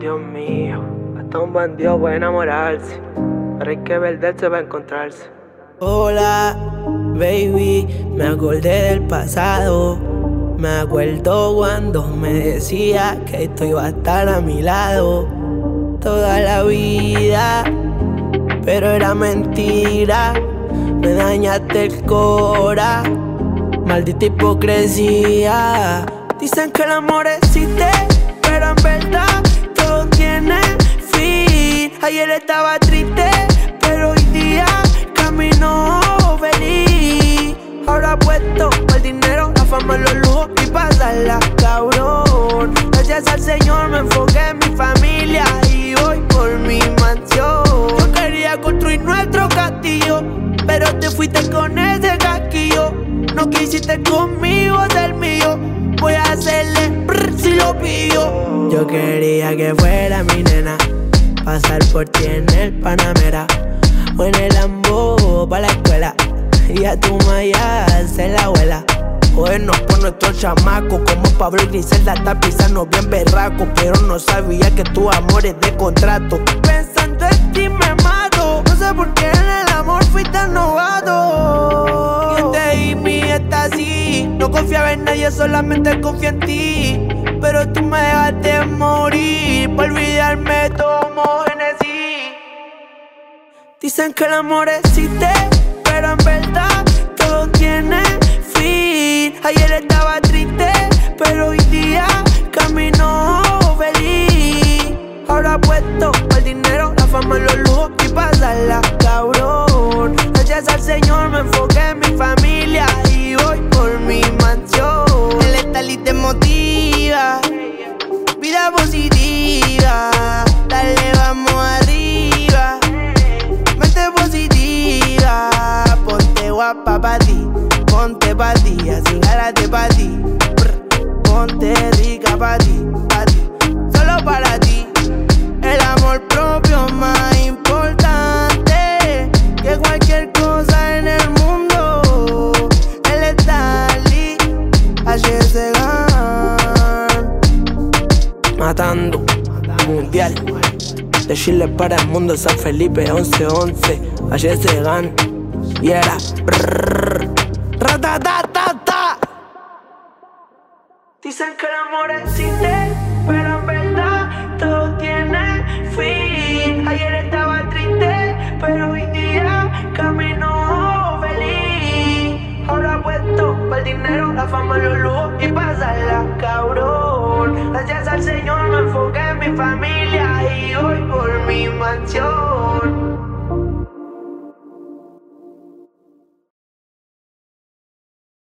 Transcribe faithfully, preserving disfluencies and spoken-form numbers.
Dios mío, hasta un bandido puede enamorarse, pero hay que perderse para encontrarse. Hola, baby, me acordé del pasado. Me acuerdo cuando me decía que esto iba a estar a mi lado toda la vida, pero era mentira. Me dañaste el cora, maldita hipocresía. Dicen que el amor existe, pero en verdad todo tiene fin. Ayer estaba triste, pero hoy día camino feliz. Ahora puesto por el dinero, la fama, los lujos y pasarla, cabrón. Gracias al Señor me enfoqué en mi familia y voy por mi mansión. Yo quería construir nuestro castillo, pero te fuiste con ese casquillo. No quisiste conmigo ser mío, voy a hacerle brr si lo pillo. Yo quería que fuera mi nena, pasar por ti en el Panamera o en el Lambo pa' la escuela, y a tu maya ser la abuela. Jodernos por nuestros chamacos, como Pablo y Griselda tapizarnos bien berracos, pero no sabía que tu amor es de contrato. Pensando en ti me mato, no sé por qué en el amor fui tan novato. Yo te di mi éxtasis, no confiaba en nadie, solamente confía en ti. Pero tú me dejaste morir, por olvidarme tomo Genesis. Dicen que el amor existe, pero en verdad todo tiene fin. Ayer estaba triste, pero hoy día camino feliz. Ahora puesto por el dinero, la fama, los lujos y pasarla, cabrón. Gracias al Señor me enfoqué en mi familia y voy por mi mansión. El estalí te motiva, vida positiva, dale vamos arriba. Mente positiva, ponte guapa pa' ti, ponte pa' ti, así gálate pa' ti. Brr, ponte rica pa' ti, pa' ti, solo para ti. El amor propio más importante que cualquier cosa en el mundo. El Stanley, H S Gun, matando, mundial. De Chile para el mundo, San Felipe, once once, H S Gun, y era brrrr, ratatatata. Dicen que el amor existe, pero en verdad todo tiene fin. Ayer estaba triste, pero hoy día camino feliz. Ahora puesto por el dinero, la fama, los lujos y pasarla, cabrón. Gracias al Señor me enfoqué en mi familia y voy por mi mansión.